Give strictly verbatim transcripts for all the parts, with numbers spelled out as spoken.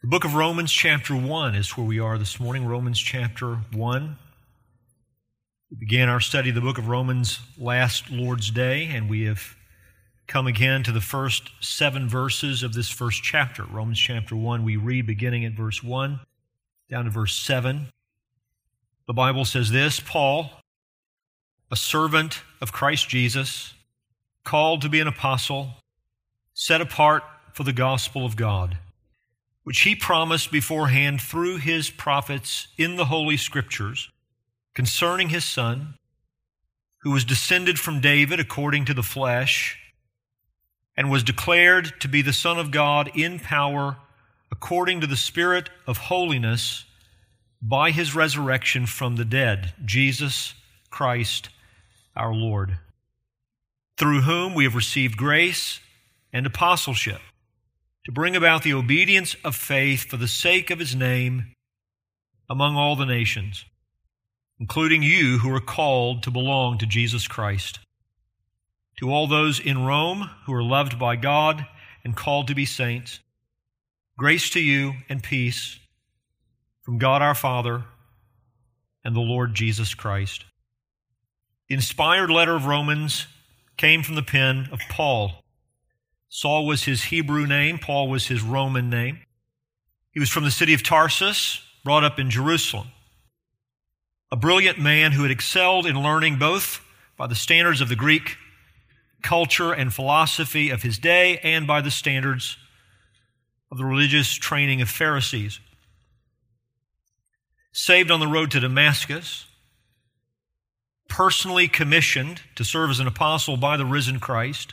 The book of Romans chapter one is where we are this morning, Romans chapter one. We began our study of the book of Romans last Lord's Day, and we have come again to the first seven verses of this first chapter. Romans chapter one, we read beginning at verse one down to verse seven. The Bible says this, Paul, a servant of Christ Jesus, called to be an apostle, set apart for the gospel of God, which he promised beforehand through his prophets in the Holy Scriptures concerning his Son, who was descended from David according to the flesh, and was declared to be the Son of God in power according to the Spirit of holiness by his resurrection from the dead, Jesus Christ our Lord, through whom we have received grace and apostleship, to bring about the obedience of faith for the sake of his name among all the nations, including you who are called to belong to Jesus Christ. To all those in Rome who are loved by God and called to be saints, grace to you and peace from God our Father and the Lord Jesus Christ. The inspired letter of Romans came from the pen of Paul. Saul was his Hebrew name. Paul was his Roman name. He was from the city of Tarsus, brought up in Jerusalem. A brilliant man who had excelled in learning both by the standards of the Greek culture and philosophy of his day and by the standards of the religious training of Pharisees. Saved on the road to Damascus, personally commissioned to serve as an apostle by the risen Christ.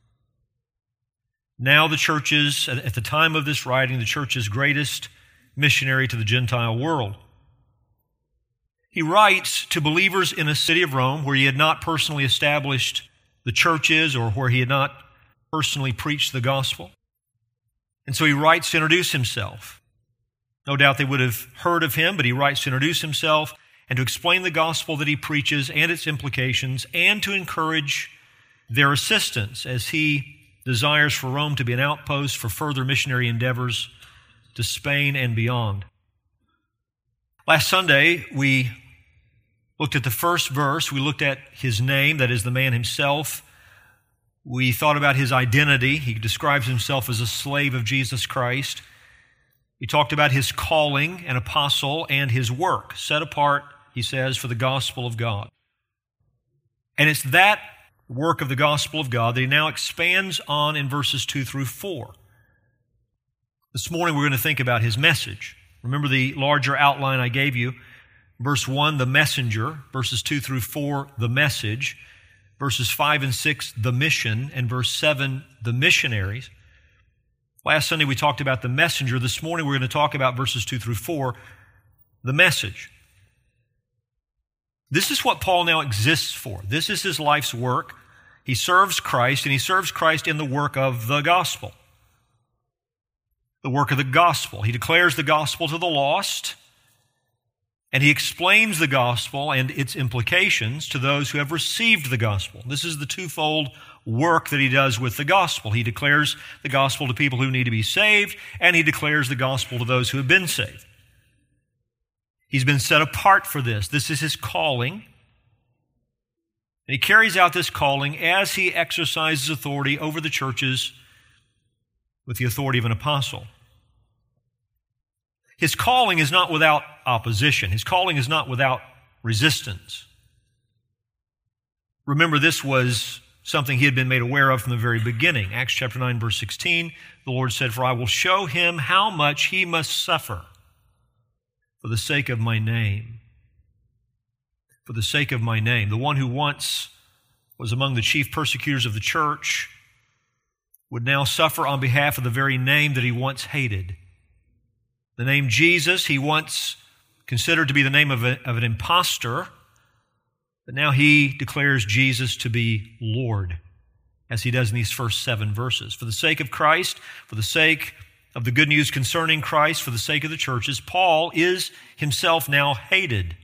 Now the church's, at the time of this writing, the church's greatest missionary to the Gentile world. He writes to believers in a city of Rome where he had not personally established the churches or where he had not personally preached the gospel. And so he writes to introduce himself. No doubt they would have heard of him, but he writes to introduce himself and to explain the gospel that he preaches and its implications and to encourage their assistance as he desires for Rome to be an outpost for further missionary endeavors to Spain and beyond. Last Sunday, we looked at the first verse. We looked at his name, that is the man himself. We thought about his identity. He describes himself as a slave of Jesus Christ. We talked about his calling, an apostle, and his work, set apart, he says, for the gospel of God. And it's that work of the gospel of God that he now expands on in verses two through four. This morning we're going to think about his message. Remember the larger outline I gave you. Verse one, the messenger. Verses two through four, the message. Verses five and six, the mission. And verse seven, the missionaries. Last Sunday we talked about the messenger. This morning we're going to talk about verses two through four, the message. This is what Paul now exists for. This is his life's work. He serves Christ, and he serves Christ in the work of the gospel. The work of the gospel. He declares the gospel to the lost, and he explains the gospel and its implications to those who have received the gospel. This is the twofold work that he does with the gospel. He declares the gospel to people who need to be saved, and he declares the gospel to those who have been saved. He's been set apart for this. This is his calling. And he carries out this calling as he exercises authority over the churches with the authority of an apostle. His calling is not without opposition. His calling is not without resistance. Remember, this was something he had been made aware of from the very beginning. Acts chapter nine, verse sixteen, the Lord said, "For I will show him how much he must suffer for the sake of my name." For the sake of my name. The one who once was among the chief persecutors of the church would now suffer on behalf of the very name that he once hated. The name Jesus, he once considered to be the name of, a, of an impostor, but now he declares Jesus to be Lord, as he does in these first seven verses. For the sake of Christ, for the sake of the good news concerning Christ, for the sake of the churches, Paul is himself now hated.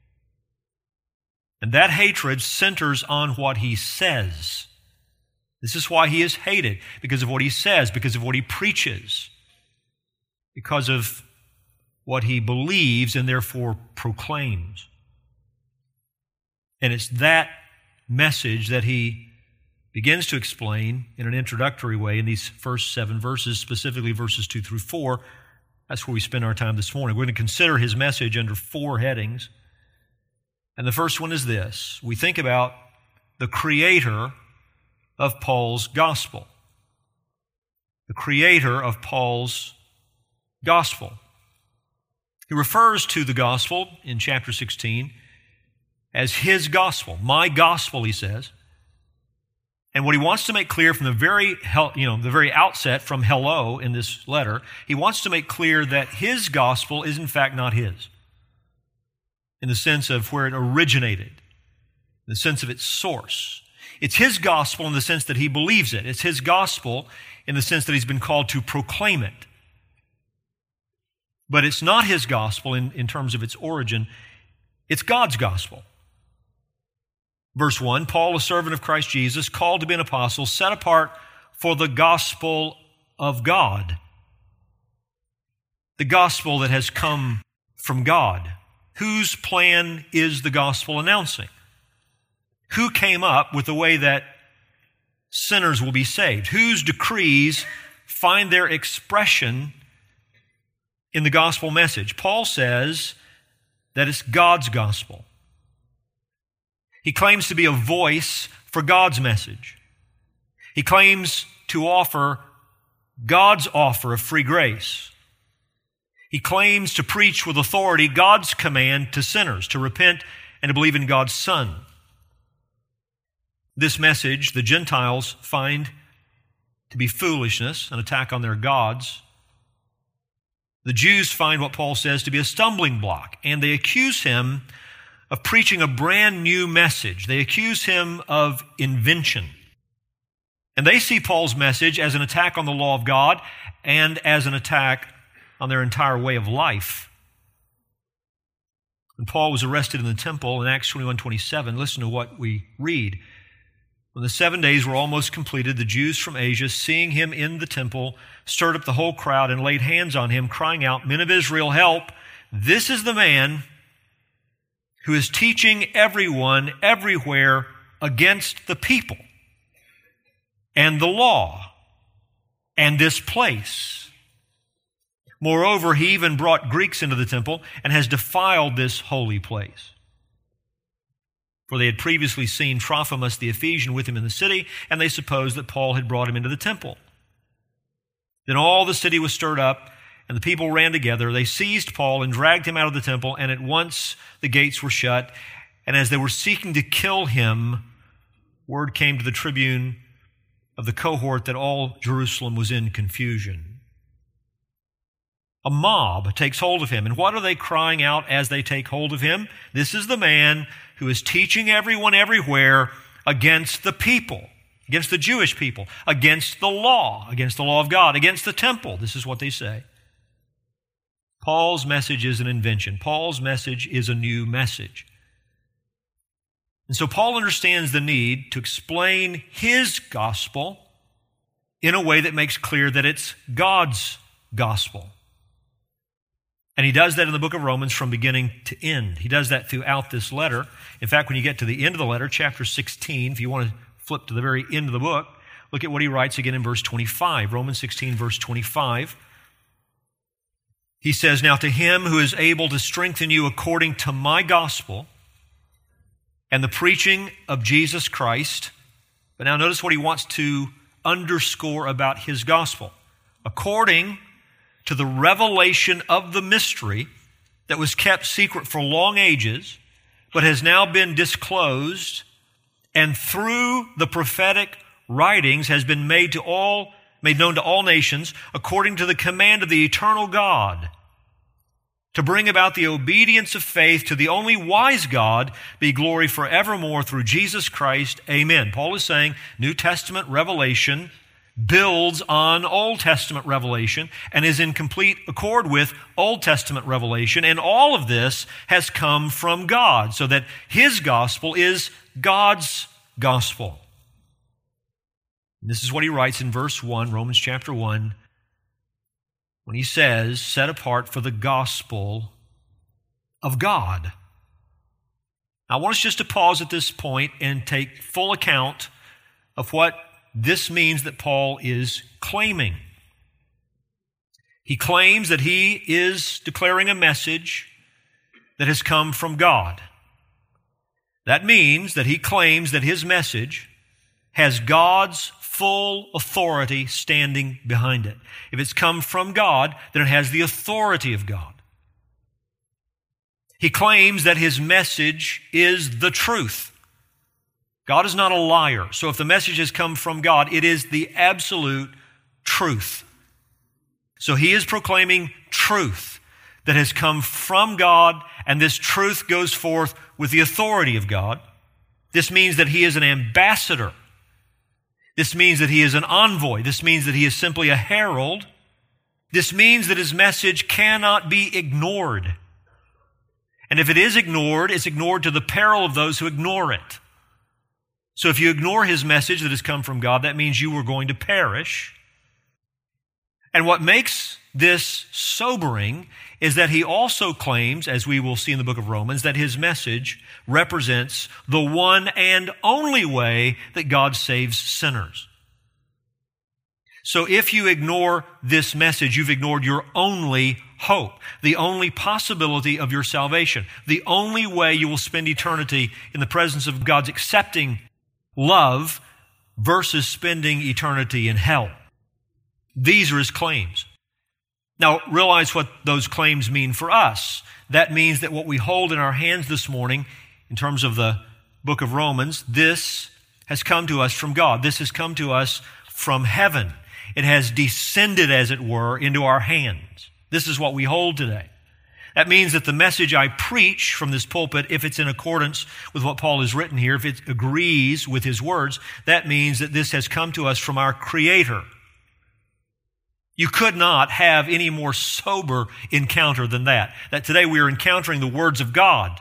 And that hatred centers on what he says. This is why he is hated, because of what he says, because of what he preaches. because of what he believes and therefore proclaims. And it's that message that he begins to explain in an introductory way in these first seven verses, specifically verses two through four. That's where we spend our time this morning. We're going to consider his message under four headings. And the first one is this. We think about the creator of Paul's gospel. The creator of Paul's gospel. He refers to the gospel in chapter sixteen as his gospel. My gospel, he says. And what he wants to make clear from the very, you know, the very outset from hello in this letter, he wants to make clear that his gospel is in fact not his, in the sense of where it originated, in the sense of its source. It's his gospel in the sense that he believes it. It's his gospel in the sense that he's been called to proclaim it. But it's not his gospel in, in terms of its origin. It's God's gospel. Verse one, Paul, a servant of Christ Jesus, called to be an apostle, set apart for the gospel of God. The gospel that has come from God. Whose plan is the gospel announcing? Who came up with the way that sinners will be saved? Whose decrees find their expression in the gospel message? Paul says that it's God's gospel. He claims to be a voice for God's message. He claims to offer God's offer of free grace. He claims to preach with authority God's command to sinners to repent and to believe in God's Son. This message the Gentiles find to be foolishness, an attack on their gods. The Jews find what Paul says to be a stumbling block, and they accuse him of preaching a brand new message. They accuse him of invention. And they see Paul's message as an attack on the law of God and as an attack on their entire way of life. When Paul was arrested in the temple in Acts twenty-one twenty-seven, listen to what we read. When the seven days were almost completed, the Jews from Asia, seeing him in the temple, stirred up the whole crowd and laid hands on him, crying out, "Men of Israel, help! This is the man who is teaching everyone everywhere against the people and the law and this place. Moreover, he even brought Greeks into the temple and has defiled this holy place." For they had previously seen Trophimus the Ephesian with him in the city, and they supposed that Paul had brought him into the temple. Then all the city was stirred up, and the people ran together. They seized Paul and dragged him out of the temple, and at once the gates were shut. And as they were seeking to kill him, word came to the tribune of the cohort that all Jerusalem was in confusion. A mob takes hold of him. And what are they crying out as they take hold of him? This is the man who is teaching everyone everywhere against the people, against the Jewish people, against the law, against the law of God, against the temple. This is what they say. Paul's message is an invention. Paul's message is a new message. And so Paul understands the need to explain his gospel in a way that makes clear that it's God's gospel. And he does that in the book of Romans from beginning to end. He does that throughout this letter. In fact, when you get to the end of the letter, chapter sixteen, if you want to flip to the very end of the book, look at what he writes again in verse twenty-five. Romans sixteen, verse twenty-five. He says, "Now to him who is able to strengthen you according to my gospel and the preaching of Jesus Christ." But now notice what he wants to underscore about his gospel. "According to the revelation of the mystery that was kept secret for long ages, but has now been disclosed, and through the prophetic writings has been made to all, made known to all nations, according to the command of the eternal God, to bring about the obedience of faith to the only wise God, be glory forevermore through Jesus Christ. Amen." Paul is saying New Testament revelation builds on Old Testament revelation and is in complete accord with Old Testament revelation. And all of this has come from God, so that his gospel is God's gospel. And this is what he writes in verse one, Romans chapter one. when he says, set apart for the gospel of God. I want us just to pause at this point and take full account of what this means that Paul is claiming. He claims that he is declaring a message that has come from God. That means that he claims that his message has God's full authority standing behind it. If it's come from God, then it has the authority of God. He claims that his message is the truth. God is not a liar. So if the message has come from God, it is the absolute truth. So he is proclaiming truth that has come from God, and this truth goes forth with the authority of God. This means that he is an ambassador. This means that he is an envoy. This means that he is simply a herald. This means that his message cannot be ignored. And if it is ignored, it's ignored to the peril of those who ignore it. So if you ignore his message that has come from God, that means you are going to perish. And what makes this sobering is that he also claims, as we will see in the book of Romans, that his message represents the one and only way that God saves sinners. So if you ignore this message, you've ignored your only hope, the only possibility of your salvation, the only way you will spend eternity in the presence of God's accepting love versus spending eternity in hell. These are his claims. Now, realize what those claims mean for us. That means that what we hold in our hands this morning, in terms of the book of Romans, this has come to us from God. This has come to us from heaven. It has descended, as it were, into our hands. This is what we hold today. That means that the message I preach from this pulpit, if it's in accordance with what Paul has written here, if it agrees with his words, that means that this has come to us from our Creator. You could not have any more sober encounter than that. That today we are encountering the words of God.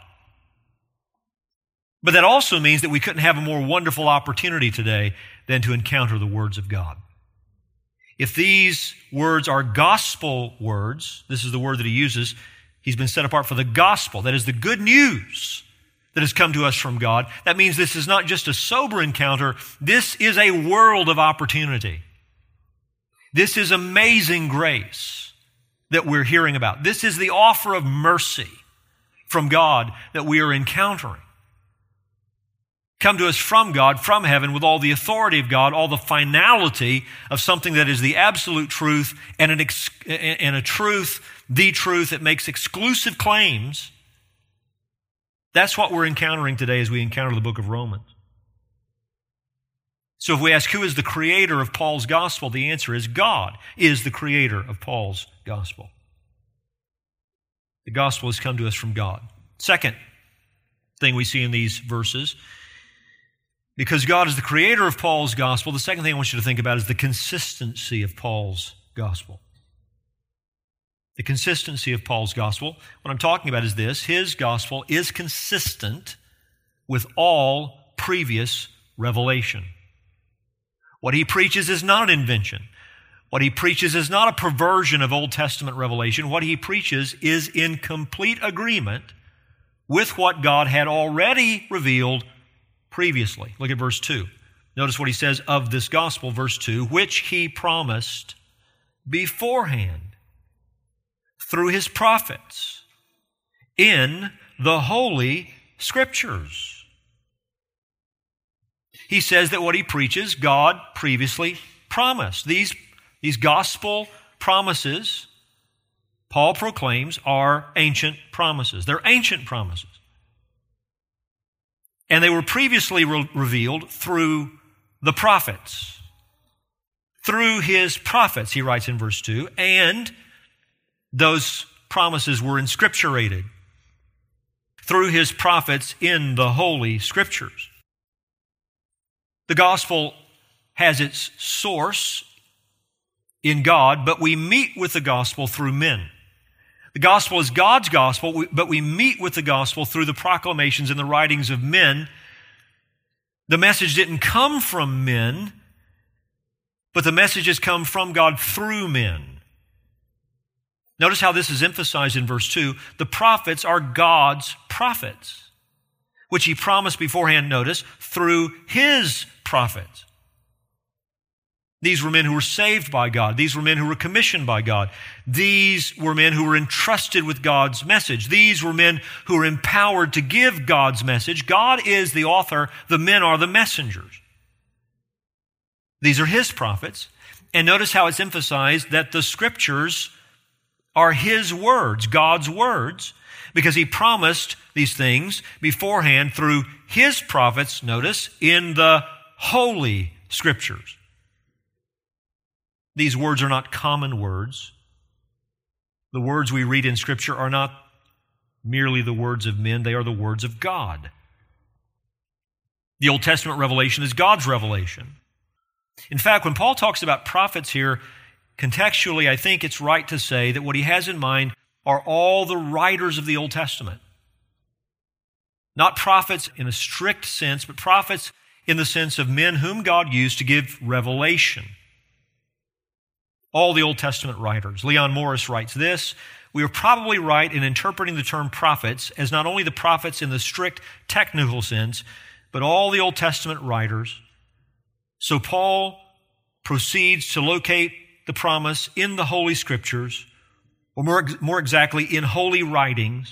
But that also means that we couldn't have a more wonderful opportunity today than to encounter the words of God. If these words are gospel words, this is the word that he uses, he's been set apart for the gospel. That is the good news that has come to us from God. That means this is not just a sober encounter. This is a world of opportunity. This is amazing grace that we're hearing about. This is the offer of mercy from God that we are encountering. Come to us from God, from heaven, with all the authority of God, all the finality of something that is the absolute truth and, an ex- and a truth, the truth that makes exclusive claims. That's what we're encountering today as we encounter the book of Romans. So if we ask who is the creator of Paul's gospel, the answer is God is the creator of Paul's gospel. The gospel has come to us from God. Second thing we see in these verses, because God is the creator of Paul's gospel, the second thing I want you to think about is the consistency of Paul's gospel. The consistency of Paul's gospel. What I'm talking about is this: his gospel is consistent with all previous revelation. What he preaches is not an invention. What he preaches is not a perversion of Old Testament revelation. What he preaches is in complete agreement with what God had already revealed previously. Look at verse two. Notice what he says of this gospel, verse two, which he promised beforehand through his prophets in the Holy Scriptures. He says that what he preaches, God previously promised. These, these gospel promises, Paul proclaims, are ancient promises. They're ancient promises. And they were previously re- revealed through the prophets. Through his prophets, he writes in verse two, and those promises were inscripturated through his prophets in the Holy Scriptures. The gospel has its source in God, but we meet with the gospel through men. The gospel is God's gospel, but we meet with the gospel through the proclamations and the writings of men. The message didn't come from men, but the message has come from God through men. Notice how this is emphasized in verse two. The prophets are God's prophets, which he promised beforehand, notice, through his prophets. These were men who were saved by God. These were men who were commissioned by God. These were men who were entrusted with God's message. These were men who were empowered to give God's message. God is the author. The men are the messengers. These are his prophets. And notice how it's emphasized that the scriptures are his words, God's words, because he promised these things beforehand through his prophets, notice, in the Holy Scriptures. These words are not common words. The words we read in Scripture are not merely the words of men, they are the words of God. The Old Testament revelation is God's revelation. In fact, when Paul talks about prophets here, contextually, I think it's right to say that what he has in mind are all the writers of the Old Testament. Not prophets in a strict sense, but prophets in the sense of men whom God used to give revelation. All the Old Testament writers. Leon Morris writes this: we are probably right in interpreting the term prophets as not only the prophets in the strict technical sense, but all the Old Testament writers. So Paul proceeds to locate the promise in the Holy Scriptures, or more, more exactly, in holy writings.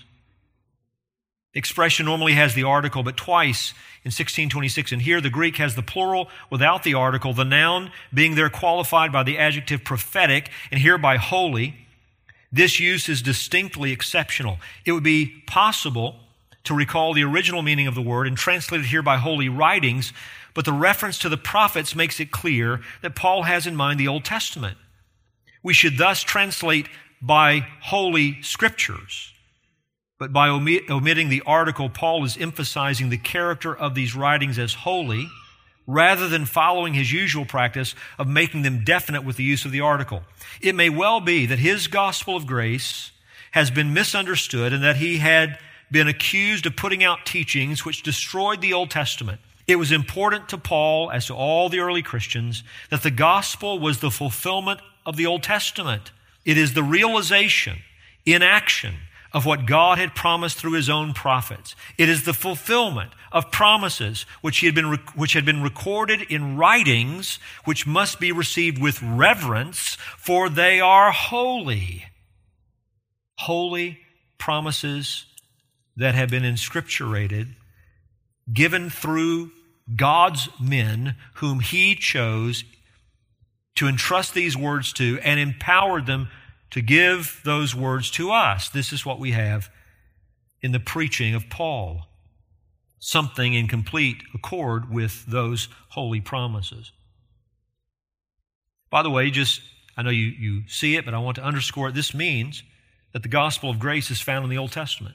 The expression normally has the article, but twice in sixteen twenty-six, and here the Greek has the plural without the article, the noun being there qualified by the adjective prophetic, and here by holy. This use is distinctly exceptional. It would be possible to recall the original meaning of the word and translate it here by holy writings, but the reference to the prophets makes it clear that Paul has in mind the Old Testament. We should thus translate by holy scriptures. But by omit, omitting the article, Paul is emphasizing the character of these writings as holy, rather than following his usual practice of making them definite with the use of the article. It may well be that his gospel of grace has been misunderstood and that he had been accused of putting out teachings which destroyed the Old Testament. It was important to Paul, as to all the early Christians, that the gospel was the fulfillment of the Old Testament. It is the realization in action of what God had promised through his own prophets. It is the fulfillment of promises which, he had been, which had been recorded in writings which must be received with reverence, for they are holy. Holy promises that have been inscripturated, given through God's men whom he chose to entrust these words to and empowered them to give those words to us. This is what we have in the preaching of Paul. Something in complete accord with those holy promises. By the way, just, I know you, you see it, but I want to underscore it. This means that the gospel of grace is found in the Old Testament.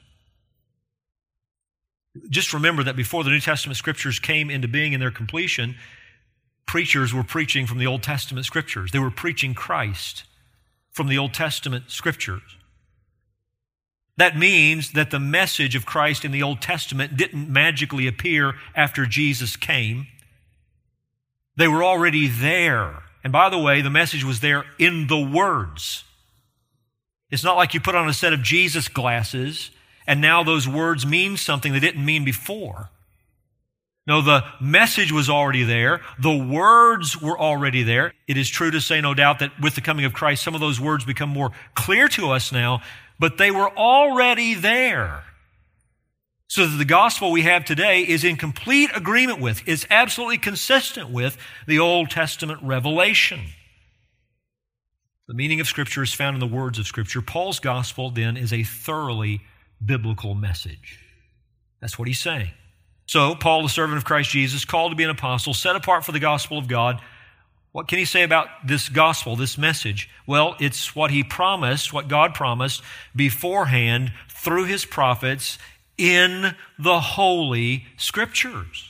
Just remember that before the New Testament scriptures came into being in their completion, preachers were preaching from the Old Testament scriptures. They were preaching Christ from the Old Testament scriptures. That means that the message of Christ in the Old Testament didn't magically appear after Jesus came. They were already there. And by the way, the message was there in the words. It's not like you put on a set of Jesus glasses and now those words mean something they didn't mean before. No, the message was already there. The words were already there. It is true to say, no doubt, that with the coming of Christ, some of those words become more clear to us now, but they were already there. So that the gospel we have today is in complete agreement with, is absolutely consistent with the Old Testament revelation. The meaning of Scripture is found in the words of Scripture. Paul's gospel, then, is a thoroughly biblical message. That's what he's saying. So, Paul, the servant of Christ Jesus, called to be an apostle, set apart for the gospel of God. What can he say about this gospel, this message? Well, it's what he promised, what God promised beforehand through his prophets in the Holy Scriptures.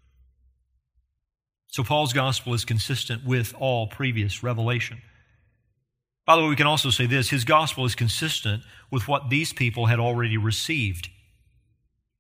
So Paul's gospel is consistent with all previous revelation. By the way, we can also say this: his gospel is consistent with what these people had already received.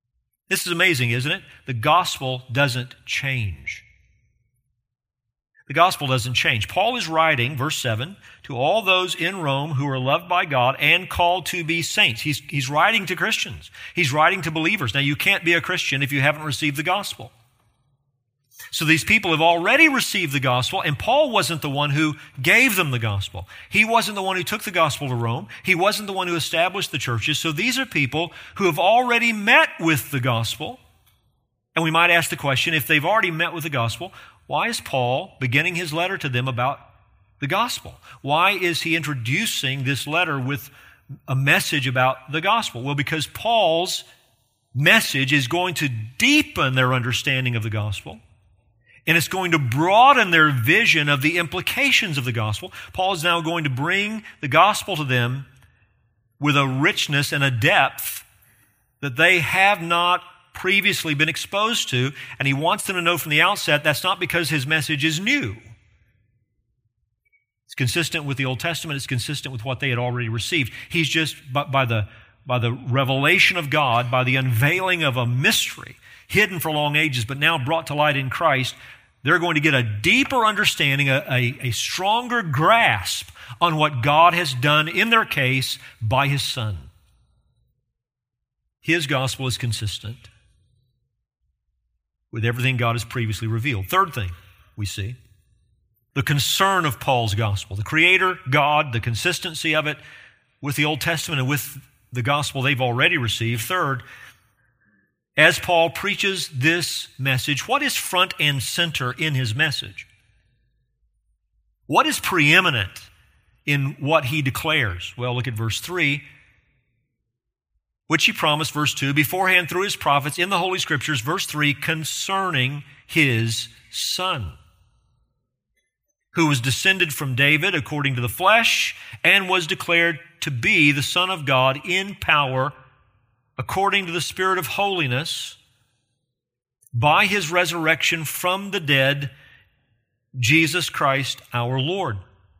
This is amazing, isn't it? The gospel doesn't change. The gospel doesn't change. Paul is writing, verse seven, to all those in Rome who are loved by God and called to be saints. He's, he's writing to Christians. He's writing to believers. Now, you can't be a Christian if you haven't received the gospel. So these people have already received the gospel, and Paul wasn't the one who gave them the gospel. He wasn't the one who took the gospel to Rome. He wasn't the one who established the churches. So these are people who have already met with the gospel. And we might ask the question, if they've already met with the gospel, why is Paul beginning his letter to them about the gospel? Why is he introducing this letter with a message about the gospel? Well, because Paul's message is going to deepen their understanding of the gospel, and it's going to broaden their vision of the implications of the gospel. Paul is now going to bring the gospel to them with a richness and a depth that they have not previously been exposed to, and he wants them to know from the outset that's not because his message is new. It's consistent with the Old Testament. It's consistent with what they had already received. He's just, by, by the, by the revelation of God, by the unveiling of a mystery hidden for long ages, but now brought to light in Christ, they're going to get a deeper understanding, a, a, a stronger grasp on what God has done in their case by His Son. His gospel is consistent with everything God has previously revealed. Third thing we see, the concern of Paul's gospel. The Creator, God, the consistency of it with the Old Testament and with the gospel they've already received. Third, as Paul preaches this message, what is front and center in his message? What is preeminent in what he declares? Well, look at verse three. Which he promised, verse two, beforehand through his prophets in the Holy Scriptures, verse three, concerning his Son, who was descended from David according to the flesh, and was declared to be the Son of God in power, according to the Spirit of holiness, by his resurrection from the dead, Jesus Christ our Lord.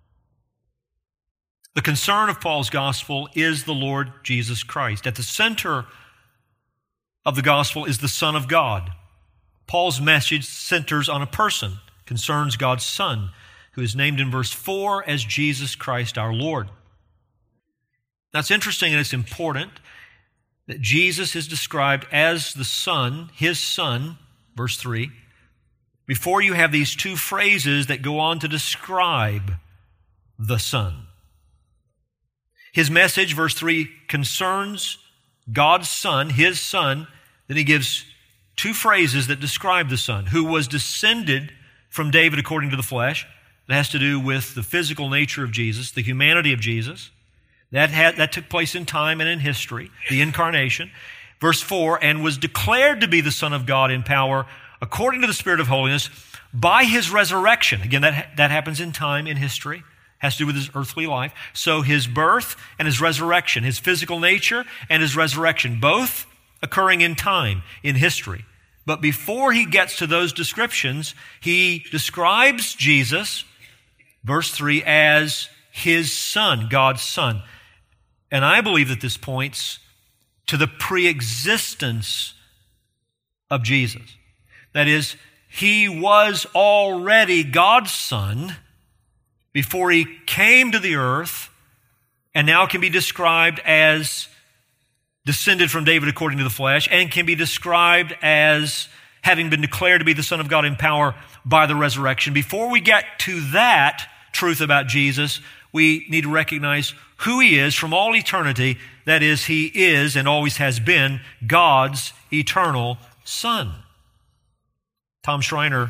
The concern of Paul's gospel is the Lord Jesus Christ. At the center of the gospel is the Son of God. Paul's message centers on a person, concerns God's Son, who is named in verse four as Jesus Christ our Lord. That's interesting and it's important that Jesus is described as the Son, His Son, verse three, before you have these two phrases that go on to describe the Son. His message, verse three, concerns God's Son, His Son. Then he gives two phrases that describe the Son, who was descended from David according to the flesh. That has to do with the physical nature of Jesus, the humanity of Jesus. That, had, that took place in time and in history, the incarnation. Verse four, and was declared to be the Son of God in power according to the Spirit of holiness by His resurrection. Again, that, that happens in time, in history. Has to do with His earthly life. So His birth and His resurrection, His physical nature and His resurrection, both occurring in time, in history. But before He gets to those descriptions, He describes Jesus, verse three, as His Son, God's Son. And I believe that this points to the preexistence of Jesus. That is, He was already God's Son before He came to the earth, and now can be described as descended from David according to the flesh, and can be described as having been declared to be the Son of God in power by the resurrection. Before we get to that truth about Jesus, we need to recognize who He is from all eternity. That is, He is and always has been God's eternal Son. Tom Schreiner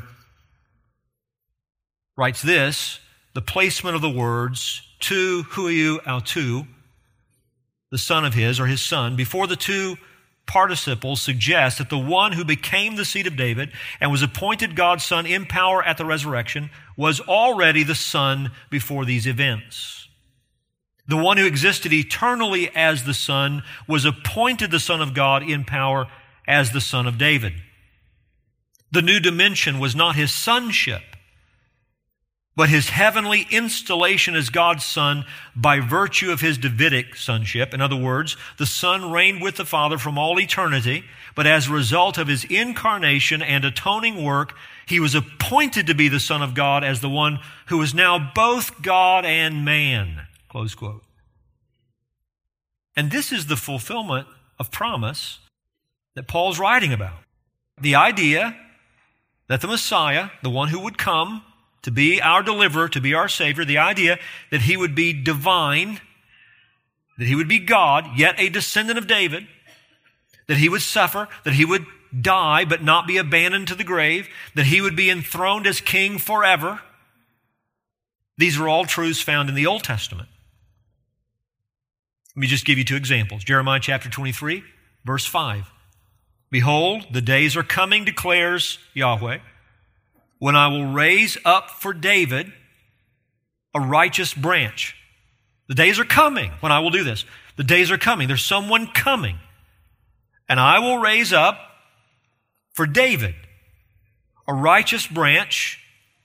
writes this: the placement of the words tu huiou autou, the Son of His, or His Son, before the two participles suggests that the one who became the seed of David and was appointed God's Son in power at the resurrection was already the Son before these events. The one who existed eternally as the Son was appointed the Son of God in power as the Son of David. The new dimension was not His sonship, but his heavenly installation as God's Son by virtue of his Davidic sonship. In other words, the Son reigned with the Father from all eternity, but as a result of his incarnation and atoning work, he was appointed to be the Son of God as the one who is now both God and man. Close quote. And this is the fulfillment of promise that Paul's writing about. The idea that the Messiah, the one who would come to be our deliverer, to be our Savior, the idea that he would be divine, that he would be God, yet a descendant of David, that he would suffer, that he would die but not be abandoned to the grave, that he would be enthroned as king forever. These are all truths found in the Old Testament. Let me just give you two examples. Jeremiah chapter twenty-three, verse five. Behold, the days are coming, declares Yahweh, when I will raise up for David a righteous branch. The days are coming when I will do this. The days are coming. There's someone coming. And I will raise up for David a righteous branch,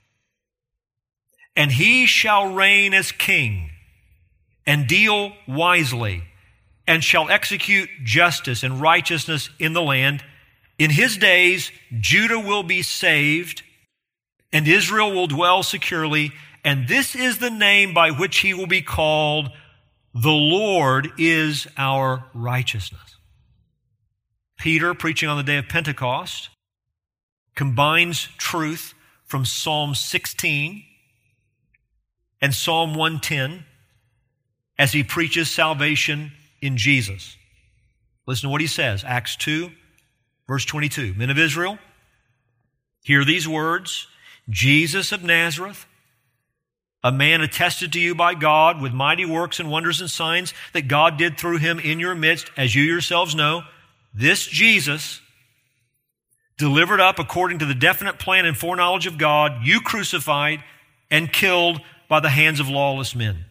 and he shall reign as king and deal wisely, and shall execute justice and righteousness in the land. In his days, Judah will be saved, and Israel will dwell securely, and this is the name by which he will be called, the Lord is our righteousness. Peter, preaching on the day of Pentecost, combines truth from Psalm sixteen and Psalm one ten as he preaches salvation in Jesus. Listen to what he says, Acts two, verse twenty-two. Men of Israel, hear these words. Jesus of Nazareth, a man attested to you by God with mighty works and wonders and signs that God did through him in your midst, as you yourselves know. This Jesus, delivered up according to the definite plan and foreknowledge of God, you crucified and killed by the hands of lawless men.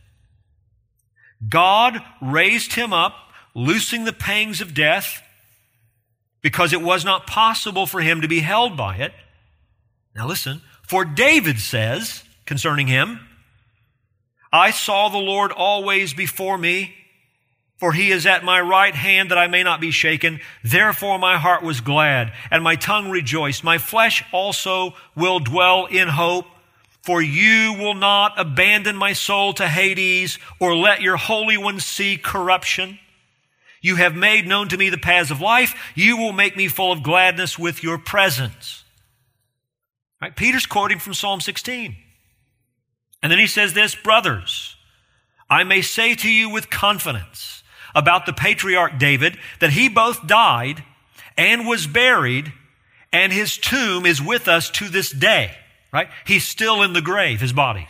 God raised him up, loosing the pangs of death, because it was not possible for him to be held by it. Now listen, for David says concerning him, I saw the Lord always before me, for he is at my right hand that I may not be shaken. Therefore my heart was glad, and my tongue rejoiced. My flesh also will dwell in hope, for you will not abandon my soul to Hades, or let your Holy One see corruption. You have made known to me the paths of life. You will make me full of gladness with your presence. Right? Peter's quoting from Psalm sixteen. And then he says this, brothers, I may say to you with confidence about the patriarch David that he both died and was buried, and his tomb is with us to this day. Right? He's still in the grave, his body.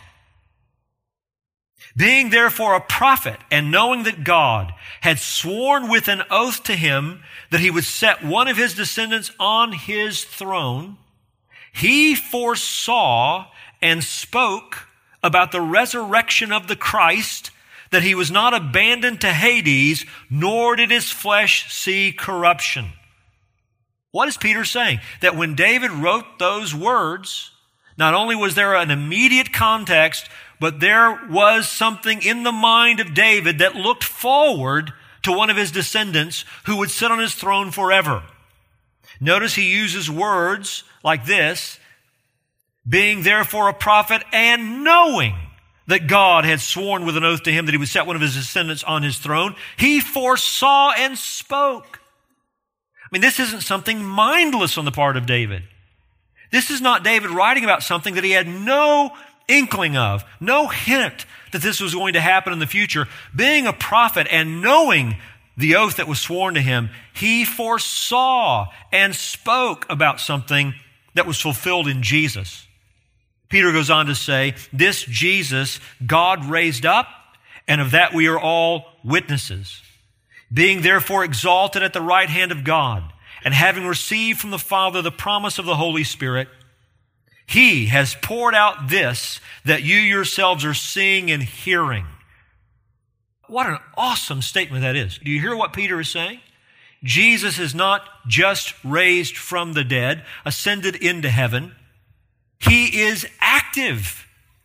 Being therefore a prophet, and knowing that God had sworn with an oath to him that he would set one of his descendants on his throne, he foresaw and spoke about the resurrection of the Christ, that he was not abandoned to Hades, nor did his flesh see corruption. What is Peter saying? That when David wrote those words, not only was there an immediate context, but there was something in the mind of David that looked forward to one of his descendants who would sit on his throne forever. Notice he uses words like this, being therefore a prophet and knowing that God had sworn with an oath to him that he would set one of his descendants on his throne, he foresaw and spoke. I mean, this isn't something mindless on the part of David. This is not David writing about something that he had no inkling of, no hint that this was going to happen in the future. Being a prophet and knowing the oath that was sworn to him, he foresaw and spoke about something that was fulfilled in Jesus. Peter goes on to say, this Jesus God raised up, and of that we are all witnesses. Being therefore exalted at the right hand of God, and having received from the Father the promise of the Holy Spirit, he has poured out this that you yourselves are seeing and hearing. What an awesome statement that is. Do you hear what Peter is saying? Jesus is not just raised from the dead, ascended into heaven. He is active.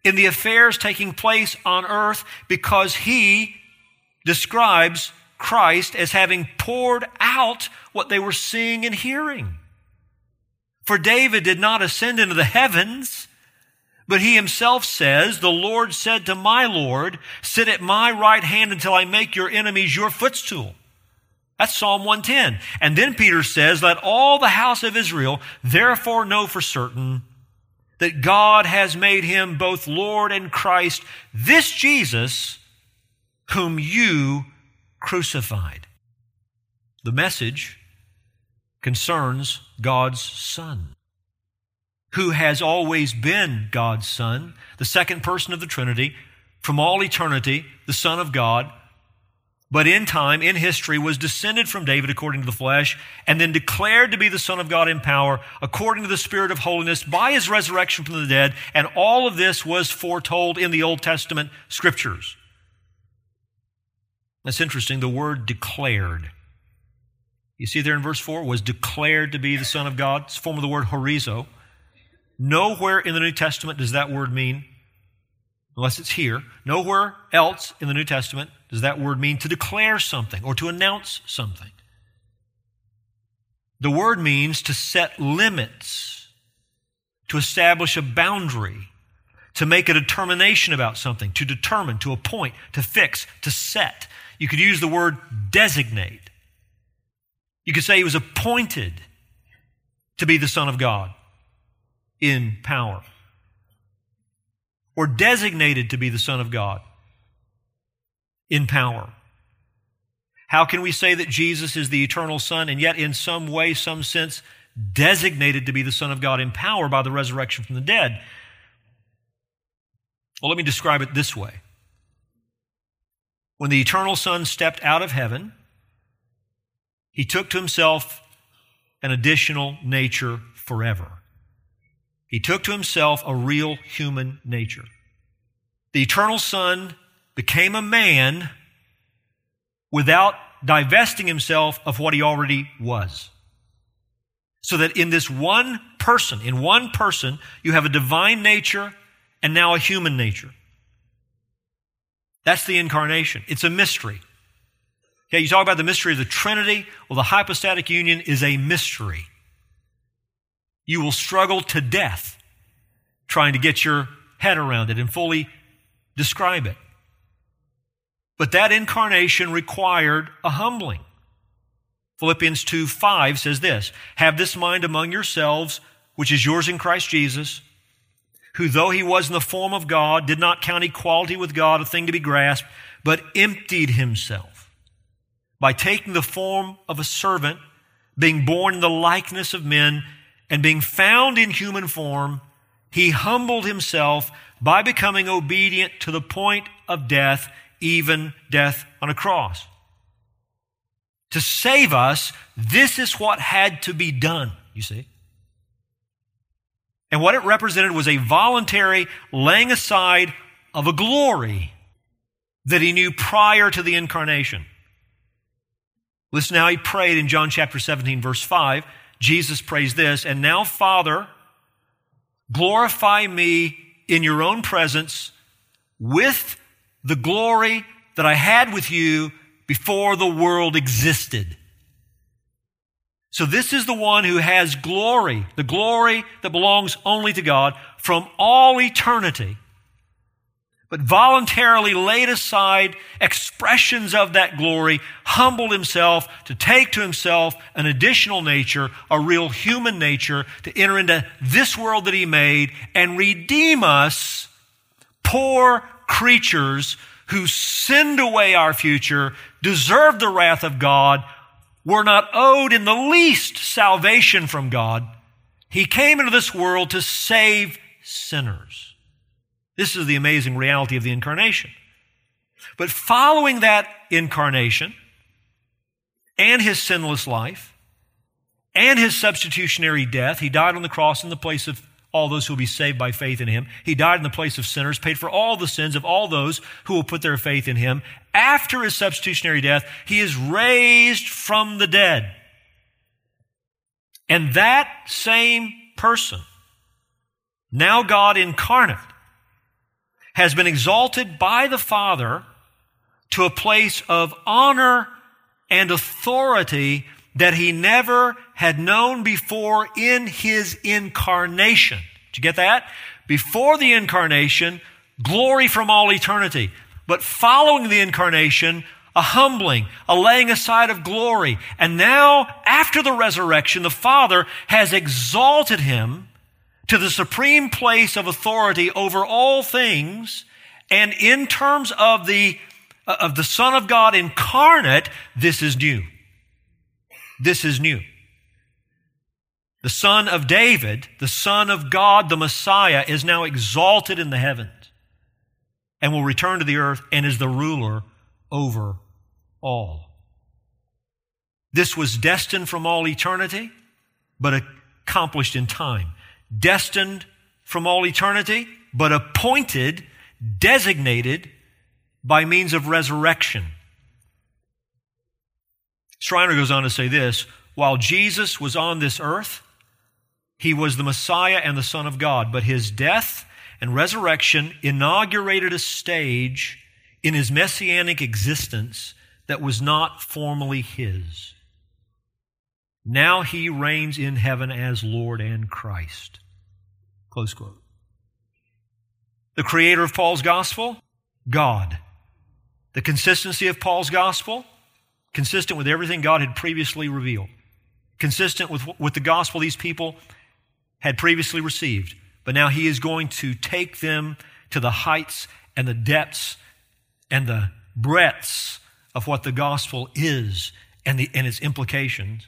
in the affairs taking place on earth, because he describes Christ as having poured out what they were seeing and hearing. For David did not ascend into the heavens, but he himself says, the Lord said to my Lord, sit at my right hand until I make your enemies your footstool. That's Psalm one ten. And then Peter says, let all the house of Israel therefore know for certain that God has made him both Lord and Christ, this Jesus whom you crucified. The message concerns God's Son, who has always been God's Son, the second person of the Trinity, from all eternity, the Son of God, but in time, in history, was descended from David according to the flesh, and then declared to be the Son of God in power, according to the Spirit of holiness, by his resurrection from the dead, and all of this was foretold in the Old Testament Scriptures. That's interesting, the word declared. You see there in verse four, was declared to be the Son of God. It's a form of the word horizo. Nowhere in the New Testament does that word mean, unless it's here, nowhere else in the New Testament does that word mean to declare something or to announce something. The word means to set limits, to establish a boundary, to make a determination about something, to determine, to appoint, to fix, to set. You could use the word designate. You could say he was appointed to be the Son of God in power, or designated to be the Son of God in power. How can we say that Jesus is the eternal Son and yet in some way, some sense, designated to be the Son of God in power by the resurrection from the dead? Well, let me describe it this way. When the eternal Son stepped out of heaven, he took to himself an additional nature forever. He took to himself a real human nature. The eternal Son became a man without divesting himself of what he already was. So that in this one person, in one person, you have a divine nature and now a human nature. That's the incarnation. It's a mystery. Okay, you talk about the mystery of the Trinity. Well, the hypostatic union is a mystery. You will struggle to death trying to get your head around it and fully describe it. But that incarnation required a humbling. Philippians two five says this, have this mind among yourselves, which is yours in Christ Jesus, who though he was in the form of God, did not count equality with God a thing to be grasped, but emptied himself by taking the form of a servant, being born in the likeness of men, and being found in human form, he humbled himself by becoming obedient to the point of death, even death on a cross. To save us, this is what had to be done, you see. And what it represented was a voluntary laying aside of a glory that he knew prior to the incarnation. Listen how he prayed in John chapter seventeen, verse five. Jesus prays this, and now, Father, glorify me in your own presence with the glory that I had with you before the world existed. So this is the one who has glory, the glory that belongs only to God from all eternity, but voluntarily laid aside expressions of that glory, humbled himself to take to himself an additional nature, a real human nature, to enter into this world that he made and redeem us, poor creatures who sinned away our future, deserved the wrath of God, were not owed in the least salvation from God. He came into this world to save sinners. This is the amazing reality of the incarnation. But following that incarnation and his sinless life and his substitutionary death, he died on the cross in the place of all those who will be saved by faith in him. He died in the place of sinners, paid for all the sins of all those who will put their faith in him. After his substitutionary death, he is raised from the dead. And that same person, now God incarnate, has been exalted by the Father to a place of honor and authority that he never had known before in his incarnation. Did you get that? Before the incarnation, glory from all eternity. But following the incarnation, a humbling, a laying aside of glory. And now, after the resurrection, the Father has exalted him to the supreme place of authority over all things. And in terms of the, of the Son of God incarnate, this is new. This is new. The Son of David, the Son of God, the Messiah, is now exalted in the heavens and will return to the earth and is the ruler over all. This was destined from all eternity, but accomplished in time. Destined from all eternity, but appointed, designated by means of resurrection. Schreiner goes on to say this: while Jesus was on this earth, he was the Messiah and the Son of God, but his death and resurrection inaugurated a stage in his messianic existence that was not formally his. Now he reigns in heaven as Lord and Christ. Close quote. The creator of Paul's gospel, God. The consistency of Paul's gospel, consistent with everything God had previously revealed. Consistent with, with the gospel these people had previously received. But now he is going to take them to the heights and the depths and the breadths of what the gospel is and, the, and its implications.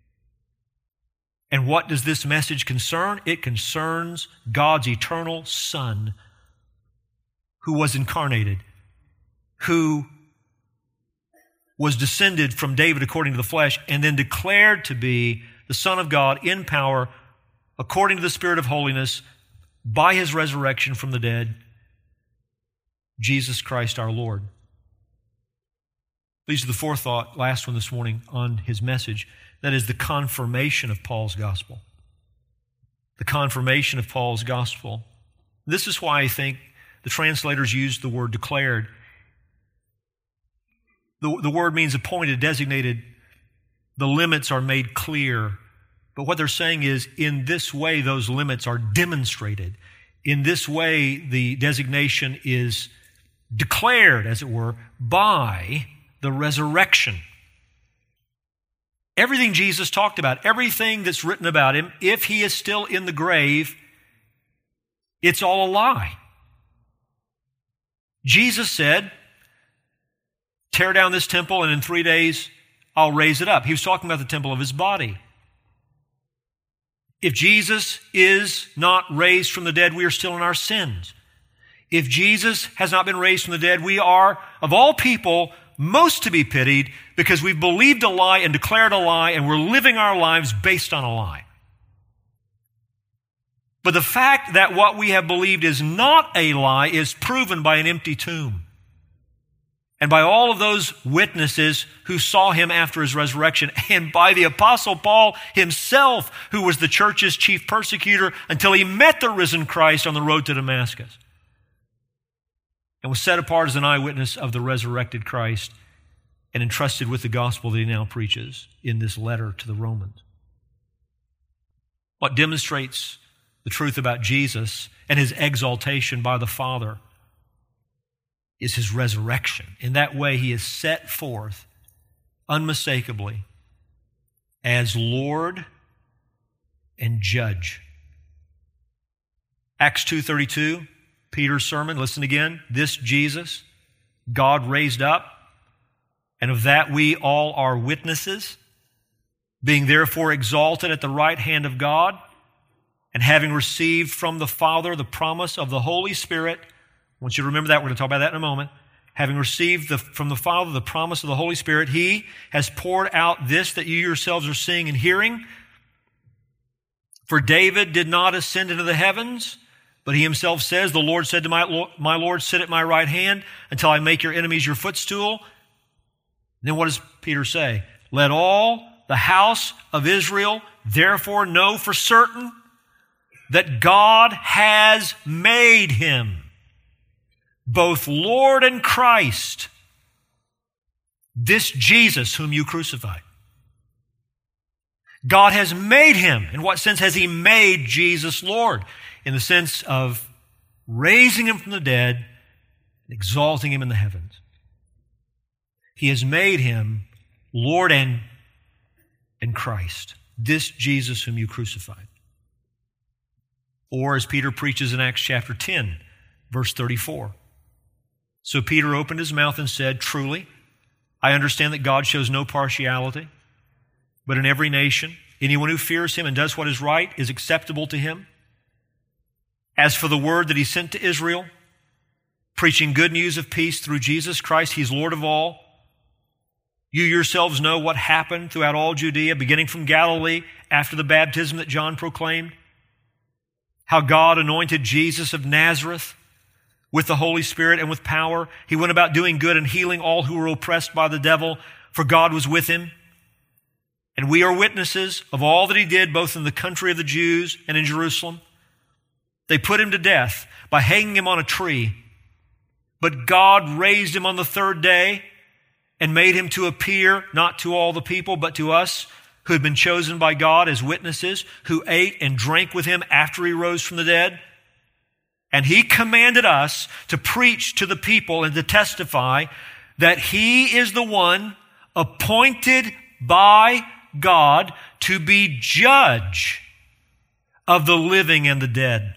And what does this message concern? It concerns God's eternal Son, who was incarnated, who was descended from David according to the flesh, and then declared to be the Son of God in power according to the Spirit of holiness by his resurrection from the dead, Jesus Christ our Lord. Leads to the fourth thought, last one this morning on his message. That is the confirmation of Paul's gospel. The confirmation of Paul's gospel. This is why I think the translators used the word declared. The, the word means appointed, designated. The limits are made clear. But what they're saying is, in this way, those limits are demonstrated. In this way, the designation is declared, as it were, by the resurrection. Everything Jesus talked about, everything that's written about him, if he is still in the grave, it's all a lie. Jesus said, tear down this temple and in three days I'll raise it up. He was talking about the temple of his body. If Jesus is not raised from the dead, we are still in our sins. If Jesus has not been raised from the dead, we are, of all people, most to be pitied because we've believed a lie and declared a lie and we're living our lives based on a lie. But the fact that what we have believed is not a lie is proven by an empty tomb and by all of those witnesses who saw him after his resurrection, and by the Apostle Paul himself, who was the church's chief persecutor until he met the risen Christ on the road to Damascus and was set apart as an eyewitness of the resurrected Christ and entrusted with the gospel that he now preaches in this letter to the Romans. What demonstrates the truth about Jesus and his exaltation by the Father is his resurrection. In that way, he is set forth unmistakably as Lord and Judge. Acts two thirty-two, Peter's sermon, listen again. This Jesus, God raised up, and of that we all are witnesses, being therefore exalted at the right hand of God, and having received from the Father the promise of the Holy Spirit. I want you to remember that. We're going to talk about that in a moment. Having received the, from the Father the promise of the Holy Spirit, he has poured out this that you yourselves are seeing and hearing. For David did not ascend into the heavens, but he himself says, the Lord said to my Lord, my Lord, sit at my right hand until I make your enemies your footstool. And then what does Peter say? Let all the house of Israel therefore know for certain that God has made him both Lord and Christ, this Jesus whom you crucified. God has made him. In what sense has he made Jesus Lord? In the sense of raising him from the dead and exalting him in the heavens. He has made him Lord and, and Christ, this Jesus whom you crucified. Or as Peter preaches in Acts chapter ten, verse thirty-four. So Peter opened his mouth and said, "Truly, I understand that God shows no partiality, but in every nation, anyone who fears him and does what is right is acceptable to him. As for the word that he sent to Israel, preaching good news of peace through Jesus Christ, he's Lord of all. You yourselves know what happened throughout all Judea, beginning from Galilee after the baptism that John proclaimed, how God anointed Jesus of Nazareth with the Holy Spirit and with power. He went about doing good and healing all who were oppressed by the devil, for God was with him. And we are witnesses of all that he did, both in the country of the Jews and in Jerusalem. They put him to death by hanging him on a tree. But God raised him on the third day and made him to appear not to all the people, but to us who had been chosen by God as witnesses, who ate and drank with him after he rose from the dead. And he commanded us to preach to the people and to testify that he is the one appointed by God to be judge of the living and the dead.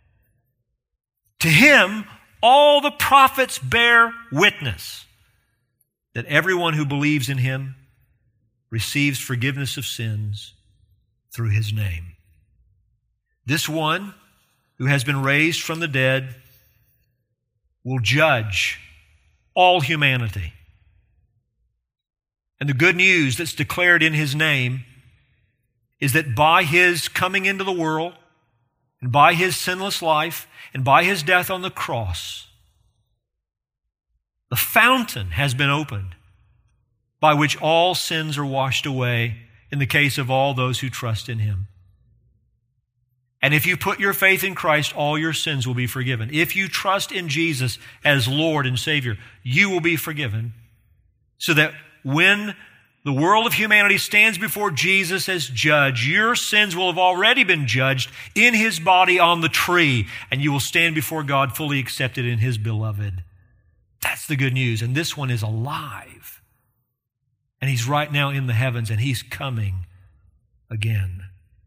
To him, all the prophets bear witness that everyone who believes in him receives forgiveness of sins through his name. This one who has been raised from the dead will judge all humanity. And the good news that's declared in his name is that by his coming into the world and by his sinless life and by his death on the cross, the fountain has been opened by which all sins are washed away in the case of all those who trust in him. And if you put your faith in Christ, all your sins will be forgiven. If you trust in Jesus as Lord and Savior, you will be forgiven, so that when the world of humanity stands before Jesus as judge, your sins will have already been judged in his body on the tree, and you will stand before God fully accepted in his beloved. That's the good news. And this one is alive. And he's right now in the heavens, and he's coming again.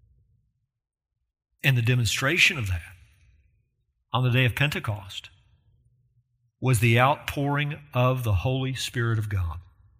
And the demonstration of that on the day of Pentecost was the outpouring of the Holy Spirit of God.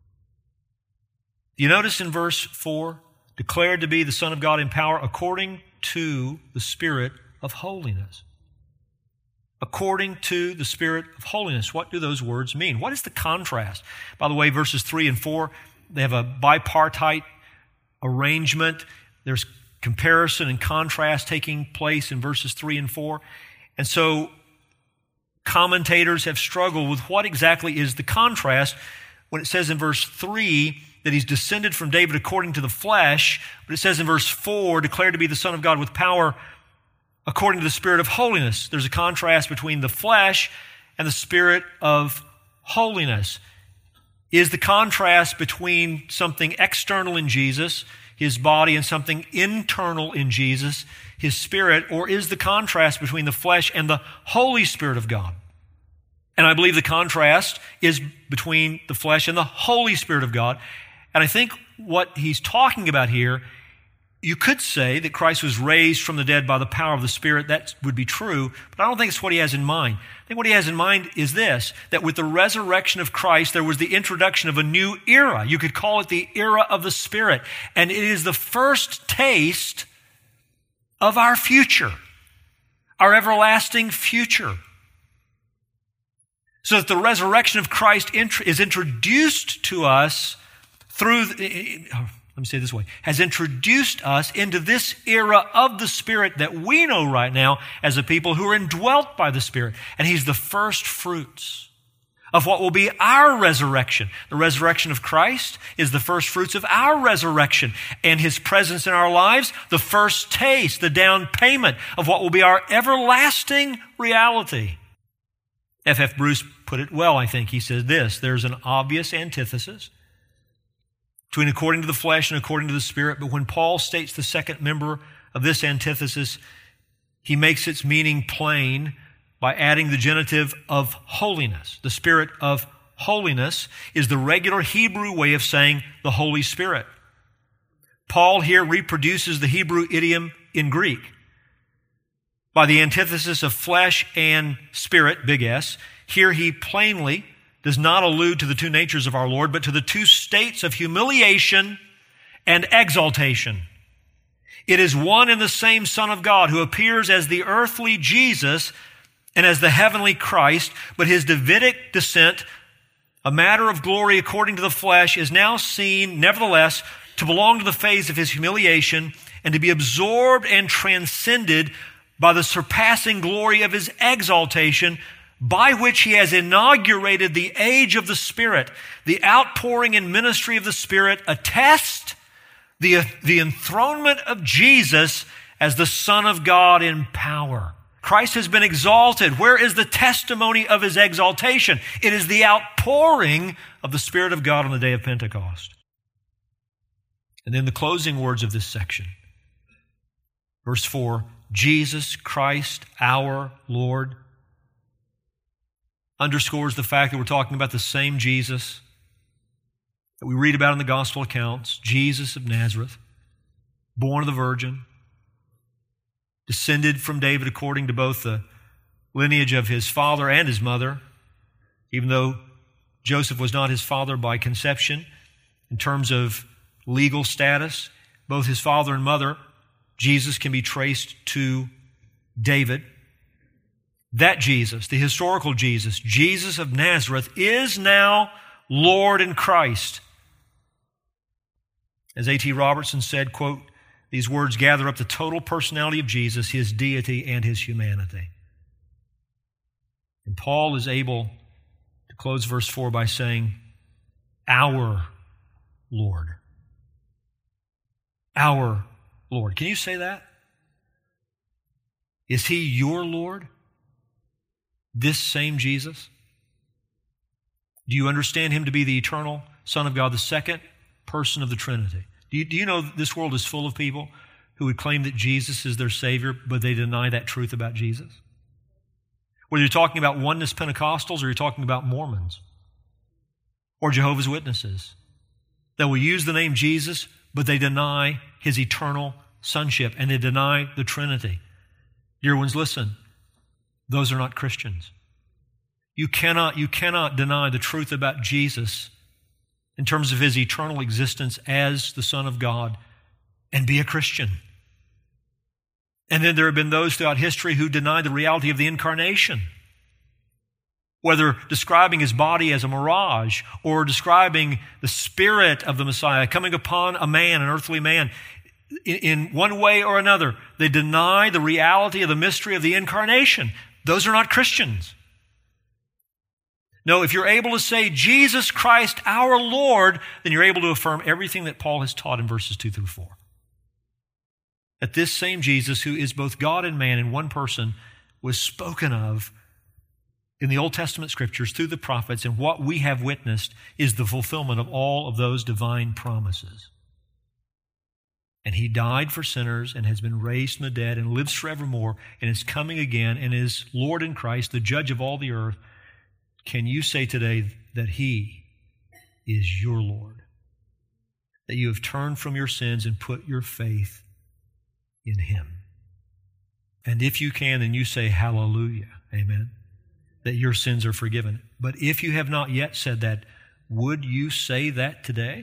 You notice in verse four, declared to be the Son of God in power according to the Spirit of holiness. According to the Spirit of holiness. What do those words mean? What is the contrast? By the way, verses three and four, they have a bipartite arrangement. There's comparison and contrast taking place in verses three and four. And so commentators have struggled with what exactly is the contrast when it says in verse three that he's descended from David according to the flesh, but it says in verse four, declared to be the Son of God with power according to the Spirit of holiness. There's a contrast between the flesh and the Spirit of holiness. Is the contrast between something external in Jesus, his body, and something internal in Jesus, his Spirit, or is the contrast between the flesh and the Holy Spirit of God? And I believe the contrast is between the flesh and the Holy Spirit of God. And I think what he's talking about here, you could say that Christ was raised from the dead by the power of the Spirit. That would be true, but I don't think it's what he has in mind. I think what he has in mind is this, that with the resurrection of Christ, there was the introduction of a new era. You could call it the era of the Spirit. And it is the first taste of our future, our everlasting future. So that the resurrection of Christ is introduced to us through, let me say it this way, has introduced us into this era of the Spirit that we know right now as a people who are indwelt by the Spirit. And he's the first fruits of what will be our resurrection. The resurrection of Christ is the first fruits of our resurrection, and his presence in our lives, the first taste, the down payment of what will be our everlasting reality. F F Bruce put it well, I think. He says this: there's an obvious antithesis between according to the flesh and according to the Spirit, but when Paul states the second member of this antithesis, he makes its meaning plain by adding the genitive of holiness. The Spirit of holiness is the regular Hebrew way of saying the Holy Spirit. Paul here reproduces the Hebrew idiom in Greek. By the antithesis of flesh and spirit, big S, here he plainly does not allude to the two natures of our Lord, but to the two states of humiliation and exaltation. It is one and the same Son of God who appears as the earthly Jesus and as the heavenly Christ, but his Davidic descent, a matter of glory according to the flesh, is now seen, nevertheless, to belong to the phase of his humiliation and to be absorbed and transcended by the surpassing glory of his exaltation, by which he has inaugurated the age of the Spirit. The outpouring and ministry of the Spirit attest the, the enthronement of Jesus as the Son of God in power. Christ has been exalted. Where is the testimony of his exaltation? It is the outpouring of the Spirit of God on the day of Pentecost. And then the closing words of this section. Verse four, Jesus Christ, our Lord, underscores the fact that we're talking about the same Jesus that we read about in the gospel accounts, Jesus of Nazareth, born of the Virgin, descended from David according to both the lineage of his father and his mother, even though Joseph was not his father by conception. In terms of legal status, both his father and mother, Jesus, can be traced to David. That Jesus, the historical Jesus, Jesus of Nazareth, is now Lord and Christ. As A T Robertson said, quote, these words gather up the total personality of Jesus, his deity and his humanity. And Paul is able to close verse four by saying, our Lord. Our Lord. Can you say that? Is he your Lord? This same Jesus? Do you understand him to be the eternal Son of God, the second person of the Trinity? Do you, do you know that this world is full of people who would claim that Jesus is their Savior, but they deny that truth about Jesus? Whether you're talking about oneness Pentecostals or you're talking about Mormons or Jehovah's Witnesses, that will use the name Jesus, but they deny his eternal sonship and they deny the Trinity. Dear ones, listen. Those are not Christians. You cannot, you cannot deny the truth about Jesus in terms of his eternal existence as the Son of God and be a Christian. And then there have been those throughout history who deny the reality of the incarnation, whether describing his body as a mirage or describing the Spirit of the Messiah coming upon a man, an earthly man. In one way or another, they deny the reality of the mystery of the incarnation. Those are not Christians. No, if you're able to say Jesus Christ our Lord, then you're able to affirm everything that Paul has taught in verses two through four. That this same Jesus, who is both God and man in one person, was spoken of in the Old Testament scriptures through the prophets, and what we have witnessed is the fulfillment of all of those divine promises. And he died for sinners and has been raised from the dead and lives forevermore and is coming again and is Lord in Christ, the judge of all the earth. Can you say today that he is your Lord? That you have turned from your sins and put your faith in him? And if you can, then you say hallelujah, amen, that your sins are forgiven. But if you have not yet said that, would you say that today?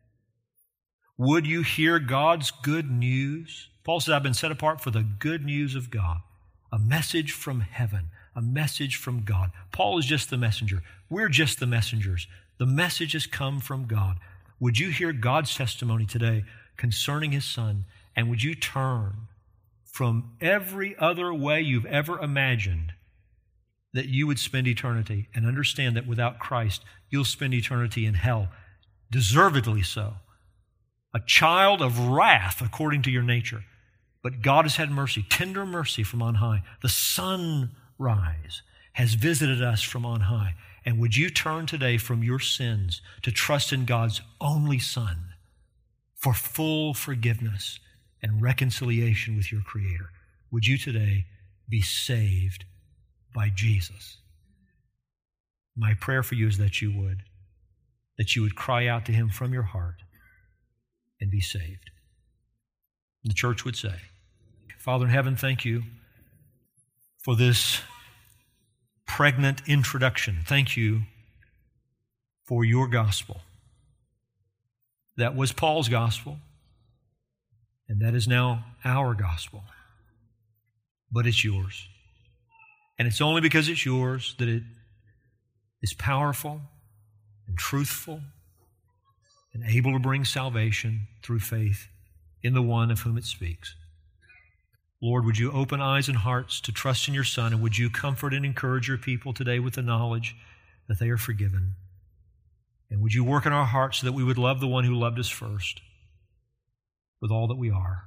Would you hear God's good news? Paul said, I've been set apart for the good news of God, a message from heaven, a message from God. Paul is just the messenger. We're just the messengers. The message has come from God. Would you hear God's testimony today concerning his Son, and would you turn from every other way you've ever imagined that you would spend eternity and understand that without Christ, you'll spend eternity in hell, deservedly so. A child of wrath according to your nature. But God has had mercy, tender mercy from on high. The sunrise has visited us from on high. And would you turn today from your sins to trust in God's only Son for full forgiveness and reconciliation with your Creator? Would you today be saved by Jesus? My prayer for you is that you would, that you would cry out to Him from your heart and be saved. The church would say, Father in heaven, thank you for this pregnant introduction. Thank you for your gospel. That was Paul's gospel, and that is now our gospel. But it's yours. And it's only because it's yours that it is powerful and truthful and able to bring salvation through faith in the one of whom it speaks. Lord, would you open eyes and hearts to trust in your Son, and would you comfort and encourage your people today with the knowledge that they are forgiven? And would you work in our hearts so that we would love the one who loved us first with all that we are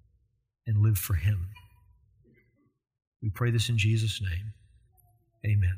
and live for Him? We pray this in Jesus' name. Amen.